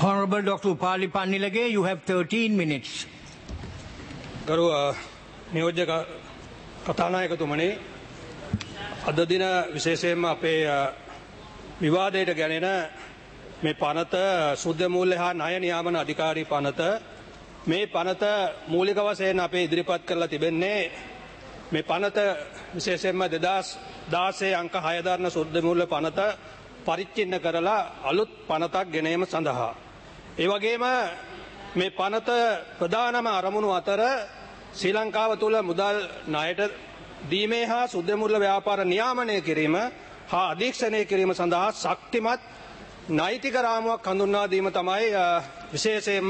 Honorable Dr. Upali Pannilage, you have 13 minutes. ගරු නියෝජ්‍ය කතානායකතුමනි, අද දින විශේෂයෙන්ම අපේ විවාදයට ගැනෙන මේ පනත සුද්ධ මූල්‍ය හා ණය නියාමන අධිකාරී පනත, මේ පනත මූලික වශයෙන් අපේ ඉදිරිපත් කරලා තිබෙන්නේ මේ පනත විශේෂයෙන්ම 2016 අංක 6 දරන සුද්ධ මූල්‍ය පනත පරිච්ඡින්න කරලා අලුත් පනතක් ගෙනීම සඳහා. ඒ වගේම මේ පනත ප්‍රධානම අරමුණු අතර ශ්‍රී ලංකාව තුළ මුදල් ණයට දීමේ හා සුද්ධ මූල්‍ය ව්‍යාපාර නියාමනය කිරීම හා අධීක්ෂණය කිරීම සඳහා ශක්තිමත් නෛතික රාමුවක් හඳුන්වා දීම තමයි විශේෂයෙන්ම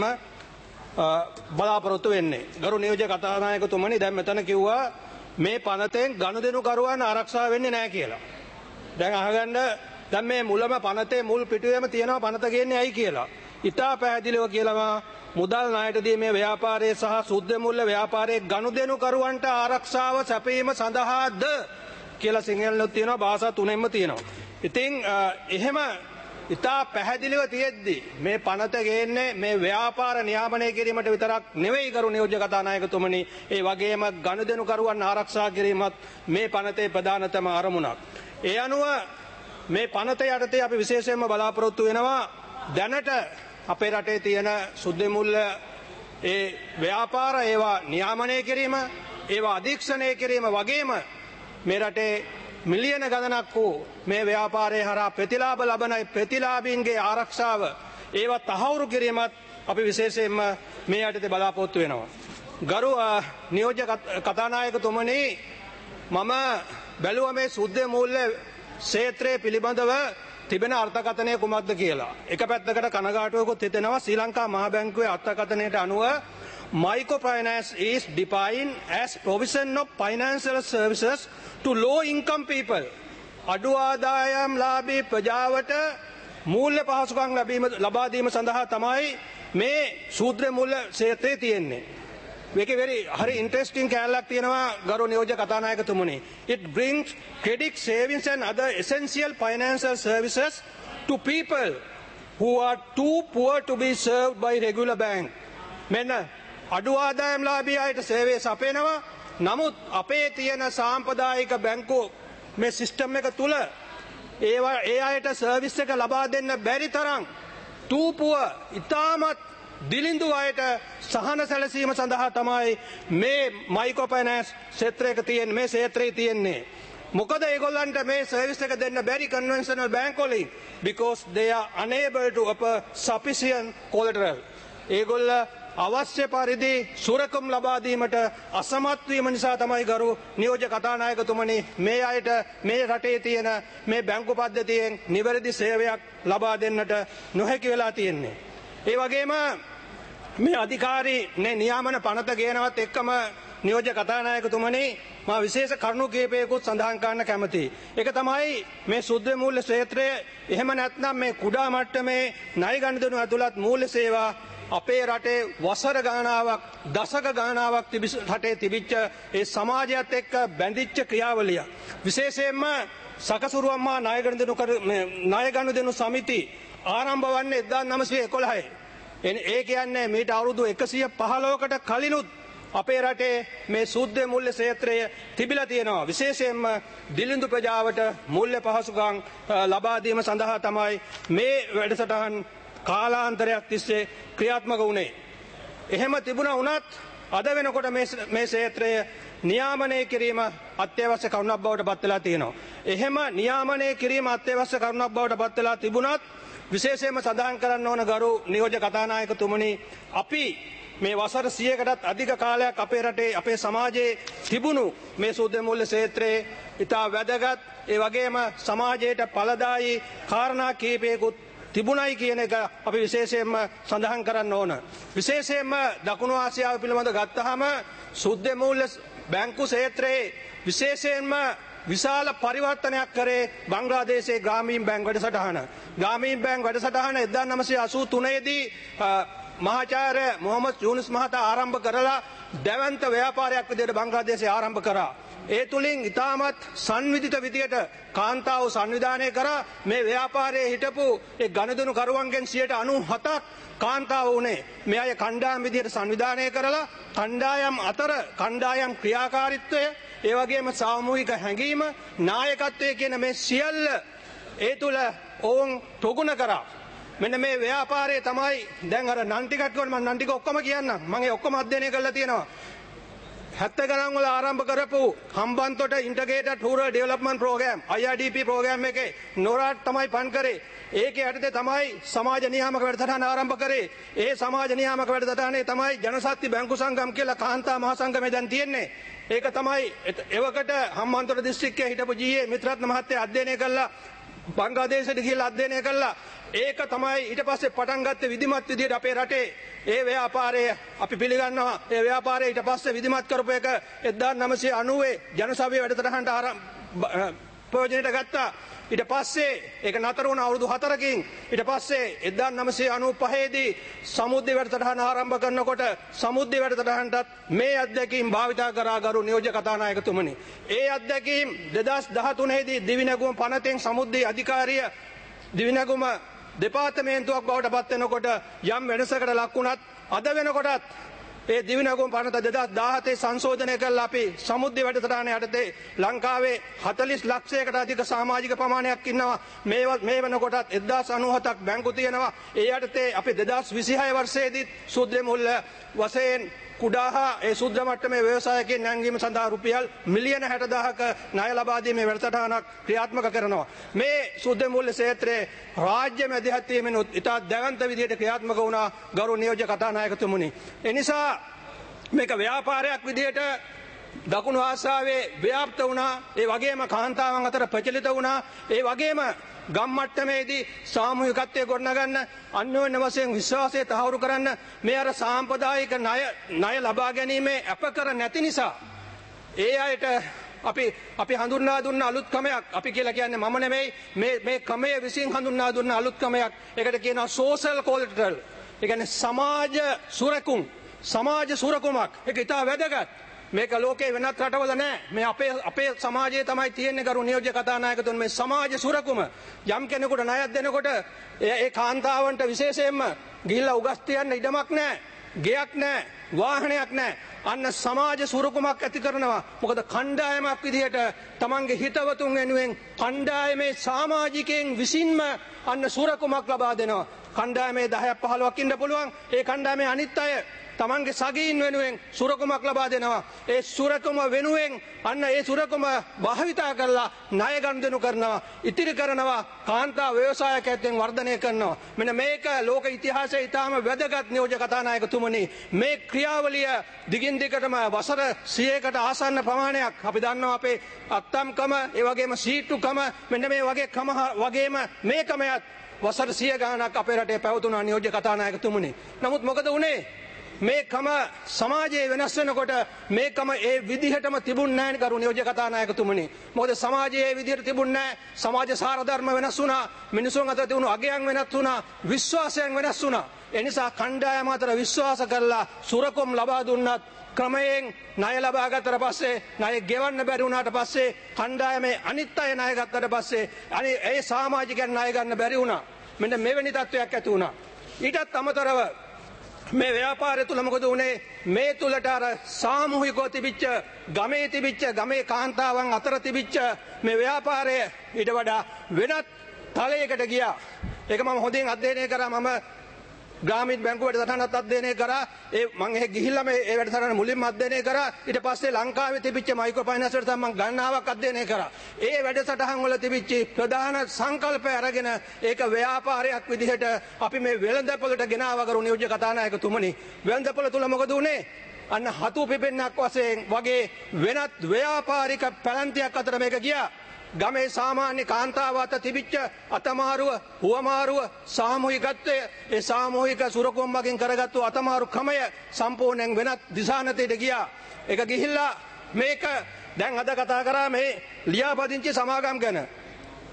බලාපොරොත්තු වෙන්නේ. ගරු නියෝජ්‍ය කතානායකතුමනි, දැන් මෙතන කිව්වා මේ පනතෙන් ගනුදෙනුකරුවන් ආරක්ෂා වෙන්නේ නැහැ කියලා. දැන් අහගන්න, දැන් මේ මුලම පනතේ මුල් පිටුවේම තියෙනවා පනත ගේන්නේ ඇයි කියලා. ඉතා පැහැදිලිව කියනවා මුදල් ණයට දීමේ ව්‍යාපාරයේ සහ සුද්ධ මූල්‍ය ව්‍යාපාරයේ ගනුදෙනුකරුවන්ට ආරක්ෂාව සැපයීම සඳහාද කියලා සිංහලෙන්ත් තියෙනවා, භාෂා තුනෙන්ම තියෙනවා. ඉතින් එහෙම ඉතා පැහැදිලිව තියෙද්දි මේ පනත ගේන්නේ මේ ව්‍යාපාර නියාමනය කිරීමට විතරක් නෙවෙයි ගරු නියෝජ්‍ය කතානායකතුමනි, ඒ වගේම ගනුදෙනුකරුවන් ආරක්ෂා කිරීමත් මේ පනතේ ප්‍රධානතම අරමුණක්. ඒ අනුව මේ පනත යටතේ අපි විශේෂයෙන්ම බලාපොරොත්තු වෙනවා දැනට අපේ රටේ තියෙන සුද්ධ මූල්‍ය ඒ ව්‍යාපාර ඒවා නියාමනය කිරීම, ඒවා අධීක්ෂණය කිරීම වගේම මේ රටේ මිලියන ගණනක් වූ මේ ව්‍යාපාරයේ හරහා ප්‍රතිලාභ ලබන ප්‍රතිලාභීන්ගේ ආරක්ෂාව ඒවා තහවුරු කිරීමත් අපි විශේෂයෙන්ම මේ යටතේ බලාපොරොත්තු වෙනවා. ගරු නියෝජ්‍ය කතානායකතුමනි, මම බැලුවා මේ සුද්ධ මූල්‍ය ක්ෂේත්‍රයේ පිළිබඳව තිබෙන අර්ථකථනය කුමක්ද කියලා. එක පැත්තකට කනගාටුවකුත් හිතෙනවා. ශ්‍රී ලංකා මහා බැංකුවේ අර්ථකථනයට අනුව microfinance is defined as provision of financial services to low income people. අඩු ආදායම් ලාභී ප්‍රජාවට මූල්‍ය පහසුකම් ලබා දීම සඳහා තමයි මේ සූත්‍ර මූල්‍ය ක්ෂේත්‍රයේ තියෙන්නේ. මේකේ හරි ඉන්ට්‍රෙස්ටිං කැලලක් තියෙනවා ගරු නියෝජ්‍ය කතානායකතුමනි. It brings credit, savings and other essential financial services to people who are too poor to be served by regular bank. මෙන්න අඩු ආදායම් ලාභී අයට සේවය සපයනවා. නමුත් අපේ තියෙන සාම්ප්‍රදායික බැංකු මේ සිස්ටම් එක තුල ඒ අයට සර්විස් එක ලබා දෙන්න බැරි තරම් too poor, ඉතාමත් දිලිඳු අයට සහන සැලසීම සඳහා තමයි මේ මයික්‍රෝෆයිනෑන්ස් ක්ෂේත්‍රයක තියෙන මේ ක්ෂේත්‍රයේ තියෙන්නේ. මොකද ඒගොල්ලන්ට මේ සර්විස් එක දෙන්න බැරි කන්වෙන්ෂනල් බැංක් වලින්, because they are unable to offer sufficient collateral. ඒගොල්ල අවශ්‍ය පරිදි සුරකම් ලබා දීමට අසමත් වීම නිසා තමයි ගරු නියෝජ්‍ය කතානායකතුමනි මේ අයට මේ රටේ තියෙන මේ බැංකු පද්ධතියෙන් නිවැරදි සේවයක් ලබා දෙන්නට නොහැකි වෙලා තියෙන්නේ. ඒ වගේම මේ අධිකාරී නියාමන පනත ගේනවත් එක්කම නියෝජ්‍ය කතානායකතුමනි, මා විශේෂ කරුණු කීපයකුත් සඳහන් කරන්න කැමතියි. ඒක තමයි මේ සුද්ධ මූල්‍ය ක්ෂේත්‍රය, එහෙම නැත්නම් මේ කුඩා මට්ටමේ ණය ගනුදෙනු ඇතුළත් මූල්‍ය සේවා අපේ රටේ වසර ගණනාවක්, දශක ගණනාවක් රටේ තිබිච්ච ඒ සමාජයත් එක්ක බැඳිච්ච ක්‍රියාවලිය. විශේෂයෙන්ම සකසුරුවම්මා ණය ගනුදෙනු සමිති ආරම්භ වන්නේ 1911. ඒ කියන්නේ මීට අවුරුදු 115කට කලිනුත් අපේ රටේ මේ සුද්ධ මූල්‍ය ක්ෂේත්‍රය තිබිලා තියෙනවා. විශේෂයෙන්ම දිලිඳු ප්‍රජාවට මූල්‍ය පහසුකම් ලබා දීම සඳහා තමයි මේ වැඩසටහන් කාලාන්තරයක් තිස්සේ ක්‍රියාත්මක වුණේ. එහෙම තිබුණා වුණත් අද වෙනකොට මේ ක්ෂේත්‍රය නියාමනය කිරීම අත්‍යවශ්‍ය කරුණක් බවට පත් වෙලා තියෙනවා. එහෙම නියාමනය කිරීම අත්‍යවශ්‍ය කරුණක් බවට පත් වෙලා තිබුණත් විශේෂයෙන්ම සඳහන් කරන්න ඕන ගරු නියෝජ්‍ය කතානායකතුමනි, අපි මේ වසර 100කටත් අධික කාලයක් අපේ රටේ අපේ සමාජයේ තිබුණු මේ සුද්ධ මූල්‍ය ක්ෂේත්‍රයේ ඉතා වැදගත්, ඒ වගේම සමාජයට ඵලදායී කාරණා කීපයකුත් තිබුණයි කියන එක අපි විශේෂයෙන්ම සඳහන් කරන්න ඕන. විශේෂයෙන්ම දකුණු ආසියාව පිළිබඳ ගත්තාම සුද්ධ මූල්‍ය බැංකු ක්ෂේත්‍රයේ විශේෂයෙන්ම විශාල පරිවර්තනයක් කරේ බංග්ලාදේශයේ ග්‍රාමීණ බැංක් වැඩසටහන. ග්‍රාමීණ බැංක් වැඩසටහන 1983 දී මහාචාර්ය මොහමඩ් යූනුස් මහතා ආරම්භ කරලා දැවැන්ත ව්‍යාපාරයක් විදිහට බංග්ලාදේශයේ ආරම්භ කරා. ඒ තුලින් ඉතාමත් සංවිධිත විදියට කාන්තාව සංවිධානය කරා මේ ව්‍යාපාරයේ හිටපු ඒ ගනුදෙනු කරුවන්ගෙන් 97%ක් කාන්තාව වුණේ. මේ අය කණ්ඩායම් විදියට සංවිධානය කරලා කණ්ඩායම් අතර කණ්ඩායම් ක්‍රියාකාරීත්වය ඒ වගේම සාමූහික හැඟීම නායකත්වය කියන මේ සියල්ල ඒ තුල ඔවුන් ප්‍රගුණ කරා. මෙන්න මේ ව්‍යාපාරයේ තමයි දැන් අර නම් ටිකක් කියවන මම නම් ටික ඔක්කොම කියන්නම්. මම ඒ ඔක්කොම අධ්‍යයනය කරලා තියෙනවා. 70 ගණන් වල ආරම්භ කරපු Hambantota integrated rural development programme IRDP programme එකේ නොරාට් තමයි ෆන් කරේ. ඒකේ යටතේ තමයි සමාජ නියාමක වැඩසටහන ආරම්භ කරේ. ඒ සමාජ නියාමක වැඩසටහනේ තමයි ජනශක්ති බැංකු සංගම් කියලා කාන්තා මහා සංගමය දැන් තියෙන්නේ. ඒක තමයි එවකට හම්බන්තොට දිස්ත්‍රික්කයේ හිටපු GA මිත්‍රරත්න මහත්තයා අධ්‍යයනය කළා. බංග්ලාදේශයට ගිහිල්ලා අධ්‍යයනය කළා. ඒක තමයි ඊට පස්සේ පටන් ගත්තේ විධිමත් විදියට අපේ රටේ ඒ ව්‍යාපාරය අපි පිළිගන්නවා. ඒ ව්‍යාපාරය ඊට පස්සේ විධිමත් කරපු එක 1990 ජනසභාවේ වැඩසටහනට ප්‍රයෝජනයට ගත්තා. ඊට පස්සේ ඒක නතර වුණ අවුරුදු 4කින් ඊට පස්සේ 1995 දී සමුද්‍රය වැඩසටහන ආරම්භ කරනකොට සමුද්‍රය වැඩසටහනටත් මේ අත්දැකීම් භාවිතා කරා ගරු නියෝජ්‍ය කතානායකතුමනි. ඒ අත්දැකීම් 2013 දී දිවිනැගුම පනතෙන් සමුද්‍රයේ අධිකාරිය දිවිනැගුම දෙපාර්තමේන්තුවක් බවට පත් වෙනකොට යම් වෙනසකට ලක් වුණත් අද වෙනකොටත් ඒ දිවිනැගුම පනත 2017 සංශෝධනය කළා අපි සමුද්‍රය වැඩසටහන යටතේ ලංකාවේ 40 ලක්ෂයකට අධික සමාජික ප්‍රමාණයක් ඉන්නවා. මේ වෙනකොටත් 1097ක් බැංකු තියෙනවා. ඒ යටතේ අපි 2026 වර්ෂයේදී සුද්ධ මුල්ල වශයෙන් කුඩා ඒ සුද්ධ මට්ටමේ ව්‍යවසායකයන් නැංවීම සඳහා රුපියල් මිලියන 60,000ක ණය ලබා දීමේ වැඩසටහනක් ක්‍රියාත්මක කරනවා. මේ සුද්ධ මුල්ල ක්ෂේත්‍රයේ රාජ්‍ය මැදිහත්වීමෙන් ඉතා දැවන්ත විදියට ක්‍රියාත්මක වුණා ගරු නියෝජ්‍ය කතානායකතුමනි. එනිසා මේක ව්‍යාපාරයක් විදියට දකුණු ආසියාවේ ව්‍යාප්ත වුණා. ඒ වගේම කාන්තාවන් අතර ප්‍රචලිත වුණා. ඒ වගේම ගම් මට්ටමේදී සාමූහිකත්වය ගොඩනගන්න අන්‍යෝන්‍ය වශයෙන් විශ්වාසය තහවුරු කරන්න මේ අර සාම්ප්‍රදායික ණය ලබා ගැනීමේ අපකර නැති නිසා ඒ අයට අපි හඳුන්වා දුන්න අලුත් ක්‍රමයක් අපි කියලා කියන්නේ මම නෙමෙයි මේ ක්‍රමය විසින් හඳුන්වා දුන්න අලුත් ක්‍රමයක්. ඒකට කියනවා සෝෂල් කොලටරල්. ඒ කියන්නේ සමාජ සුරකුමක්. ඒක ඉතා වැදගත්. මේක ලෝකේ වෙනත් රටවල නැහැ. මේ අපේ සමාජයේ තමයි තියෙන්නේ ගරු නියෝජ්‍ය කතානායකතුන් මේ සමාජ සුරකුම. යම් කෙනෙකුට ණයක් දෙනකොට ඒ කාන්තාවන්ට විශේෂයෙන්ම ගිහිල්ලා උගස් තියන්න ඉඩමක් නැහැ. ගෙයක් නැහැ. වාහනයක් නැහැ. අන්න සමාජ සුරකුමක් ඇති කරනවා. මොකද කණ්ඩායමක් විදිහට තමන්ගේ හිතවතුන් වෙනුවෙන් කණ්ඩායමේ සමාජිකයන් විසින්ම අන්න සුරකුමක් ලබා දෙනවා. කණ්ඩායමේ 10ක් 15ක් ඉන්න පුළුවන්. ඒ කණ්ඩායමේ අනිත් අය තමන්ගේ සගීන් වෙනුවෙන් සුරකුමක් ලබා දෙනවා. ඒ සුරකුම වෙනුවෙන් අන්න ඒ සුරකුම භාවිතා කරලා ණය ගනුදෙනු කරනවා. ඉතිරි කරනවා කාන්තා ව්‍යවසායකයන් වර්ධනය කරනවා. මෙන්න මේක ලෝක ඉතිහාසයේ ඉතාම වැදගත් නියෝජ්‍ය කතානායකතුමනි. මේ ක්‍රියාවලිය දිගින් දිගටම වසර 100කට ආසන්න ප්‍රමාණයක් අපි දන්නවා අපේ අත්තම්කම ඒ වගේම සීට්ටුකම මෙන්න මේ වගේ කම වගේම මේ ක්‍රමයක් වසර 100 ගණනක් අපේ රටේ පැවතුණා නියෝජ්‍ය කතානායකතුමනි. නමුත් මොකද වුනේ? මේකම සමාජයේ වෙනස් වෙනකොට මේකම ඒ විදිහටම තිබුණ නැහැ කරු නියෝජ්‍ය කතානායකතුමනි. මොකද සමාජයේ ඒ විදිහට තිබුණ නැහැ. සමාජ සාරධර්ම වෙනස් වුණා. මිනිසුන් අතර තිබුණු අගයන් වෙනස් වුණා. විශ්වාසයන් වෙනස් වුණා. ඒ නිසා කණ්ඩායම අතර විශ්වාස කරලා සුරකුම් ලබා දුන්නත් ක්‍රමයෙන් ණය ලබා ගත්තට පස්සේ ණය ගෙවන්න බැරි වුණාට පස්සේ කණ්ඩායමේ අනිත් අය ණය ගත්තට පස්සේ ඒ සමාජිකයන් ණය ගන්න බැරි වුණා. මෙන්න මෙවැනි තත්ත්වයක් ඇති වුණා. ඊටත් අමතරව මේ ව්‍යාපාරය තුල මොකද වුනේ? මේ තුලට අර සාමූහිකව තිබිච්ච ගමේ කාන්තාවන් අතර තිබිච්ච මේ ව්‍යාපාරය ඊට වඩා වෙනත් තලයකට ගියා. ඒක මම හොඳින් අධ්‍යයනය කරා. මම ග්‍රාමීණ බැංකුව වැඩසටහනත් අධ්‍යයනය කරා. මම එහෙ ගිහිල්ලා මේ වැඩසටහන මුලින්ම අධ්‍යයනය කරා. ඊට පස්සේ ලංකාවේ තිබිච්ච මයික්‍රෝ ෆයිනෑන්ස් වලට මම ගණනාවක් අධ්‍යයනය කරා. ඒ වැඩසටහන් වල තිබිච්ච ප්‍රධාන සංකල්පය අරගෙන ඒක ව්‍යාපාරයක් විදිහට අපි මේ වෙළඳපොළට ගෙනාවා කරු නියෝජ්‍ය කතානායකතුමනි. වෙළඳපොළ තුල මොකද උනේ? අන්න හතු පිපෙන්නක් වශයෙන් වගේ වෙනත් ව්‍යාපාරික පැලැන්තියක් අතර මේක ගියා. ගමේ සාමාන්‍ය කාන්තාව අත තිබිච්ච අතමාරුව, හුවමාරුව, සාමූහිකත්වය, ඒ සාමූහික සුරකුම් මගින් කරගත්තු අතමාරු ක්‍රමය සම්පූර්ණයෙන් වෙනත් දිශානතයට ගියා. ඒක ගිහිල්ලා මේක දැන් අද කතා කරා මේ ලියාපදිංචි සමාගම් ගැන.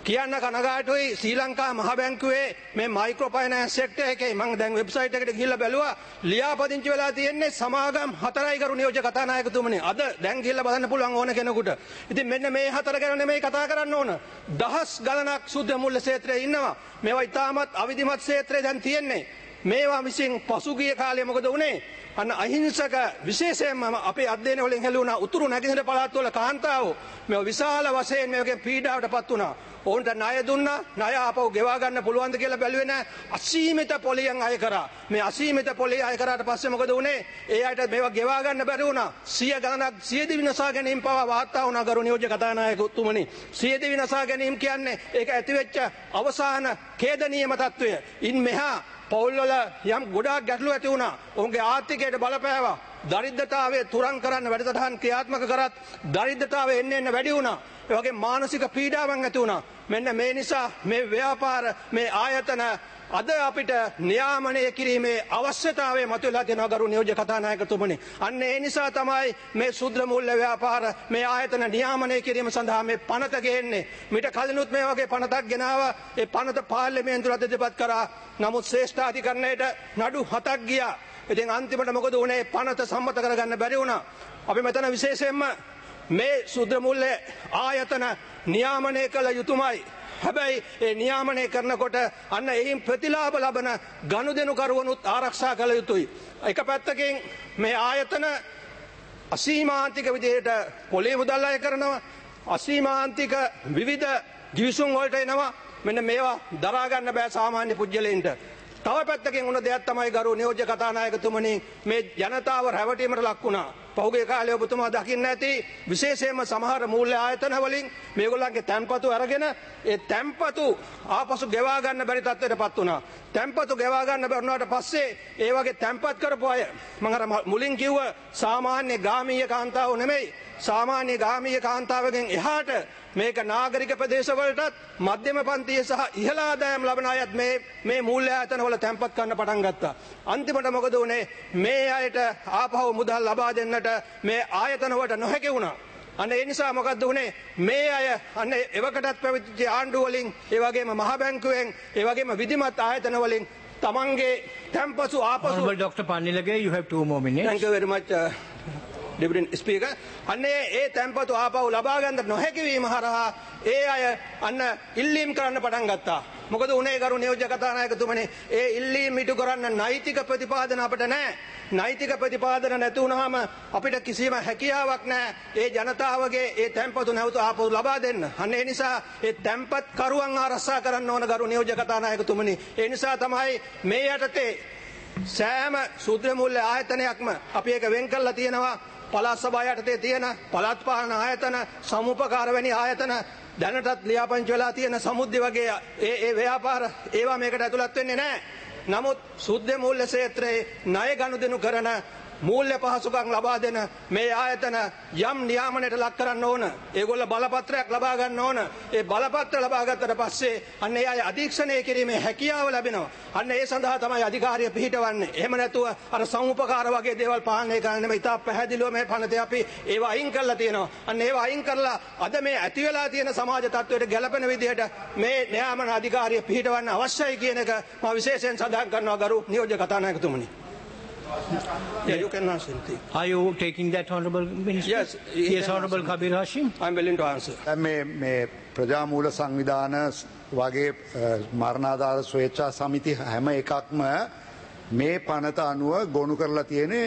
කියන්න කනගාටුයි ශ්‍රී ලංකා මහ බැංකුවේ මේ මයික්‍රෝ ෆයිනෑන්ස් සෙක්ටර් එකේ මම දැන් වෙබ්සයිට් එකට ගිහිල්ලා බැලුවා ලියාපදිංචි වෙලා තියෙන්නේ සමාගම් 4යි කරු නියෝජ්‍ය කතානායකතුමනි. අද දැන් ගිහිල්ලා බලන්න පුළුවන් ඕන කෙනෙකුට. ඉතින් මෙන්න මේ 4 ගැන නෙමෙයි කතා කරන්න ඕන. දහස් ගණනක් සුද්ධ මූල්‍ය ක්ෂේත්‍රයේ ඉන්නවා. මේවා ඉතාමත් අවිධිමත් ක්ෂේත්‍රයේ දැන් තියෙන්නේ. මේවා විසින් පසුගිය කාලේ මොකද වුනේ? අන්න අහිංසක විශේෂයෙන්ම අපේ අධ්‍යයන වලින් හෙළුණා උතුරු නැගෙනහිර පළාත්වල කාන්තාවෝ මේ විශාල වශයෙන් මේකෙන් පීඩාවටපත් වුණා. ඔවුන්ට ණය දුන්නා. ණය ආපහු ගෙවා ගන්න පුළුවන්ද කියලා බැලුවේ නැහැ. අසීමිත පොලියෙන් අය කරා. මේ අසීමිත පොලිය අය කරාට පස්සේ මොකද වුනේ? ඒ අයට මේවා ගෙවා ගන්න බැරි වුණා. 100 ගණනක් සියදි විනාශා ගැනීම පවා වාර්තා වුණා ගරු නියෝජ්‍ය කතානායකතුමනි. සියදි විනාශා ගැනීම කියන්නේ ඒක ඇතිවෙච්ච අවසාන ඛේදනීයම තත්වය. ඉන් මෙහා පවුල්වල යම් ගොඩාක් ගැටලු ඇති වුණා. ඔවුන්ගේ ආර්ථිකයට බලපෑවා. දරිද්‍රතාවය තුරන් කරන්න වැඩසටහන් ක්‍රියාත්මක කරත් දරිද්‍රතාවය එන්න වැඩි වුණා. ඒ වගේ මානසික පීඩාවන් ඇති වුණා. මෙන්න මේ නිසා මේ ව්‍යාපාර මේ ආයතන අද අපිට නියාමනය කිරීමේ අවශ්‍යතාවය මතුවලා තියෙනවා ගරු නියෝජ්‍ය කතානායකතුමනි. අන්න ඒ නිසා තමයි මේ ශුද්‍ර මූල්‍ය ව්‍යාපාර මේ ආයතන නියාමනය කිරීම සඳහා මේ පනත ගේන්නේ. මිට කලිනුත් මේ වගේ පනතක් ගෙනාවා. ඒ පනත පාර්ලිමේන්තුවට ඉදිරිපත් කරා. නමුත් ශ්‍රේෂ්ඨාධිකරණයට නඩු 7ක් ගියා. ඉතින් අන්තිමට මොකද වුණේ? පනත සම්මත කරගන්න බැරි වුණා. අපි මෙතන විශේෂයෙන්ම මේ ශුද්‍ර මූල්‍ය ආයතන නියාමනය කළ යුතුමයි. හැබැයි ඒ නියාමනය කරනකොට අන්න එයින් ප්‍රතිලාභ ලබන ගනුදෙනුකරුවනුත් ආරක්ෂා කළ යුතුයි. එක පැත්තකින් මේ ආයතන අසීමාන්තික විදිහට පොලේ මුදල් අය කරනවා. අසීමාන්තික විවිධ ගිවිසුම් වලට එනවා. මෙන්න මේවා දරා ගන්න බෑ සාමාන්‍ය පුජ්‍යලයින්ට. තව පැත්තකින් උන දෙයක් තමයි ගරු නියෝජ්‍ය කතානායකතුමනි මේ ජනතාව රැවටීමට ලක් වුණා. පහුගිය කාලේ ඔබතුමා දකින්න ඇති විශේෂයෙන්ම සමහර මූල්‍ය ආයතන වලින් මේගොල්ලන්ගේ තැන්පතු අරගෙන ඒ තැන්පතු ආපසු ගෙවා ගන්න බැරි තත්ත්වයටපත් වුණා. තැන්පතු ගෙවා ගන්න බැරුණාට පස්සේ ඒ වගේ තැන්පත් කරපු අය මම අර මුලින් කිව්ව සාමාන්‍ය ගාමීය කාන්තාවෝ නෙමෙයි. සාමාන්‍ය ගාමීය කාන්තාවගෙන් එහාට මේක නාගරික ප්‍රදේශවලටත් මධ්‍යම පන්තියේ සහ ඉහළ ආදායම් ලබන අයත් මේ මූල්‍ය ආයතන වල තැන්පත් කරන්න පටන් ගත්තා. අන්තිමට මොකද වුනේ? මේ අයට ආපහු මුදල් ලබා දෙන්නට මේ ආයතන වලට නොහැකි වුණා. අන්න ඒ නිසා මොකද්ද වුනේ? මේ අය අන්න එවකටත් පැවතිච්ච ආණ්ඩු වලින් ඒ වගේම මහ බැංකුවෙන් ඒ වගේම විධිමත් ආයතන වලින් තමන්ගේ තැන්පතු ආපසු Honorable Dr. Pannilage, you have 2 more minutes. Thank you very much. Deputy Speaker, අන්නේ ඒ තැන්පතු ආපහු ලබා ගන්න නොහැකි වීම හරහා ඒ අය අන්න ඉල්ලීම් කරන්න පටන් ගත්තා. මොකද උනේ ගරු නියෝජ්‍ය කතානායකතුමනි? ඒ ඉල්ලීම් ඉටු කරන්න නෛතික ප්‍රතිපාදන අපිට නැහැ. නෛතික ප්‍රතිපාදන නැති වුනහම අපිට කිසිම හැකියාවක් නැහැ ඒ ජනතාවගේ ඒ තැන්පතු නැවත ආපහු ලබා දෙන්න. අන්න ඒ නිසා ඒ තැන්පත් කරුවන් ආරක්ෂා කරන්න ඕන ගරු නියෝජ්‍ය කතානායකතුමනි. ඒ නිසා තමයි මේ යටතේ සෑම ශුද්‍ර මූල්‍ය ආයතනයක්ම අපි ඒක වෙන් කරලා තියෙනවා. පළාත් සභාව යටතේ තියෙන පළාත් පාලන ආයතන, සමුපකාර වැනි ආයතන, දැනටත් ලියාපදිංචි වෙලා තියෙන සමුද්‍ය වගේ ඒ ව්‍යාපාර ඒවා මේකට ඇතුළත් වෙන්නේ නැහැ. නමුත් ශුද්ධ මූල්‍ය ක්ෂේත්‍රයේ ණය ගනුදෙනු කරන මූල්‍ය පහසුකම් ලබා දෙන මේ ආයතන යම් නියාමනයට ලක් කරන්න ඕන. ඒගොල්ල බලපත්‍රයක් ලබා ගන්න ඕන. ඒ බලපත්‍ර ලබා ගත්තට පස්සේ අන්න ඒ අය අධීක්ෂණය කිරීමේ හැකියාව ලැබෙනවා. අන්න ඒ සඳහා තමයි අධිකාරිය පිහිටවන්නේ. එහෙම නැතුව අර සමුපකාර වගේ දේවල් පාලනය කරන්න නෙමෙයි. ඉතා පැහැදිලිව මේ පනතේ අපි ඒවා අයින් කරලා තියෙනවා. අන්න ඒවා අයින් කරලා අද මේ ඇති වෙලා තියෙන සමාජ තත්ත්වයට ගැළපෙන විදිහට මේ නියාමන අධිකාරිය පිහිටවන්න අවශ්‍යයි කියන එක මම විශේෂයෙන් සඳහන් කරනවා ගරු නියෝජ්‍ය කතානායකතුමනි. Yeah, you can answer. Are you taking that, Honorable Minister? Yes. Yes, Honorable Kabir Hashim. I'm willing to answer. මේ ප්‍රජාමූල සංවිධාන වගේ මරණාධාර ස්වේච්ඡා සමිති හැම එකක්ම මේ පනත අනුව ගොනු කරලා තියෙන්නේ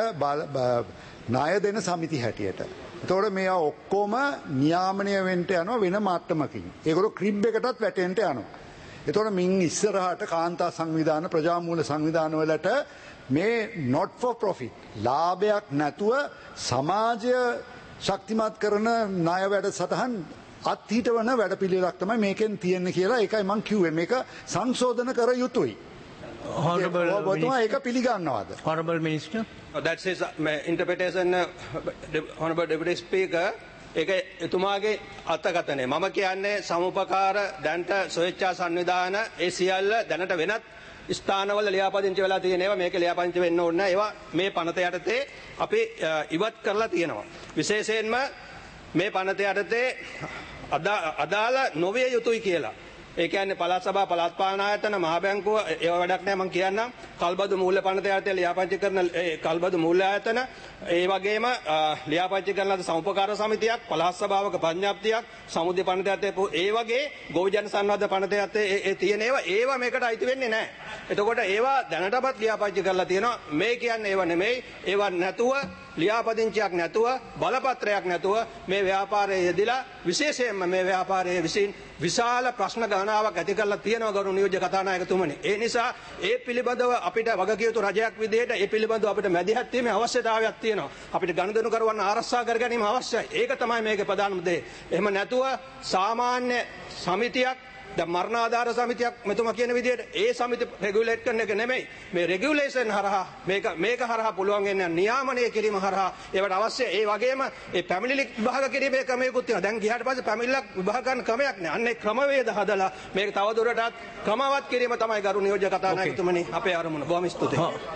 ණය දෙන සමිති හැටියට. එතකොට මේවා ඔක්කොම නියාමනය වෙන්න යනවා වෙන මට්ටමකින්. ඒගොල්ලෝ ක්‍රිබ් එකටත් වැටෙන්න යනවා. එතකොට මින් ඉස්සරහට කාන්තා සංවිධාන ප්‍රජාමූල සංවිධාන වලට මේ not for profit ලාභයක් නැතුව සමාජය ශක්තිමත් කරන ණය වැඩසටහන් අත්හිටවන වැඩපිළිවෙලක් තමයි මේකෙන් තියෙන්නේ කියලා ඒකයි මම කිව්වේ. මේක සංශෝධන කර යුතුයි. ඔබතුමා ඒක පිළිගන්නවද? Honorable Minister. That's his interpretation, Honorable Deputy Speaker. ඒක එතුමාගේ අර්ථකථනය. මම කියන්නේ සමුපකාර දැනට ස්වේච්ඡා සංවිධාන ඒ සියල්ල දැනට වෙනත් ස්ථානවල ලියාපදිංචි වෙලා තියෙන ඒවා මේක ලියාපදිංචි වෙන්න ඕනේ නැහැ. ඒවා මේ පනත යටතේ අපි ඉවත් කරලා තියෙනවා. විශේෂයෙන්ම මේ පනත යටතේ අදාළ නොවිය යුතුයි කියලා. ඒ කියන්නේ පළාත් සභා පළාත් පාලන ආයතන මහ බැංකුව ඒව වැඩක් නැහැ මම කියන්නම්. කල්බදු මූල්‍ය පනත යටතේ ලියාපදිංචි කරන කල්බදු මූල්‍ය ආයතන ඒ වගේම ලියාපදිංචි කරන ලද සමුපකාර සමිතියක් පළාත් සභාවක පඤ්ඤාප්තියක් සමුද්‍ය පනත යටතේ ඒ වගේ ගෝජන සංවර්ධ පනත යටතේ ඒ තියෙන ඒවා මේකට අයිති වෙන්නේ නැහැ. එතකොට ඒවා දැනටමත් ලියාපදිංචි කරලා තියෙනවා. මේ කියන්නේ ඒවා නෙමෙයි. ඒවා නැතුව ලියාපදිංචියක් නැතුව බලපත්‍රයක් නැතුව මේ ව්‍යාපාරයේ යෙදিলা විශේෂයෙන්ම මේ ව්‍යාපාරයේ විසින් විශාල ප්‍රශ්න ගණනාවක් ඇති කරලා තියෙනවා ගරු නියෝජ්‍ය කතානායකතුමනි. ඒ නිසා ඒ පිළිබඳව අපිට වගකිය යුතු රජයක් විදිහට ඒ පිළිබඳව අපිට මැදිහත් වීමේ අවශ්‍යතාවයක් තියෙනවා. අපිට ගනුදෙනු කරවන්න ආරක්ෂා කර ගැනීම අවශ්‍යයි. ඒක තමයි මේකේ ප්‍රධානම දේ. එහෙම නැතුව සාමාන්‍ය සමිතියක් දැන් මරණාධාර සමිතියක් මෙතුමා කියන විදිහට ඒ සමිති රෙගියුලේට් කරන එක නෙමෙයි. මේ රෙගියුලේෂන් හරහා මේක හරහා පුළුවන් වෙන්නේ නියාමනය කිරීම හරහා ඒවට අවශ්‍ය ඒ වගේම ඒ පැමිණිලි විභාග කිරීමේ ක්‍රමයකුත් තියෙනවා. දැන් ගියාට පස්සේ පැමිණිලක් විභාග ගන්න ක්‍රමයක් නෑ. අන්න ඒ ක්‍රමවේද හදලා මේක තවදුරටත් ක්‍රමවත් කිරීම තමයි ගරු නියෝජ්‍ය කතානායකතුමනි අපේ අරමුණ. බොහොම ස්තුතියි.